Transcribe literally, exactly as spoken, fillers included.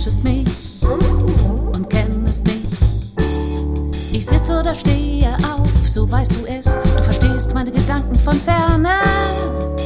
täuschest mich und kennst mich. Ich sitze oder stehe auf, so weißt du es. Du verstehst meine Gedanken von ferne.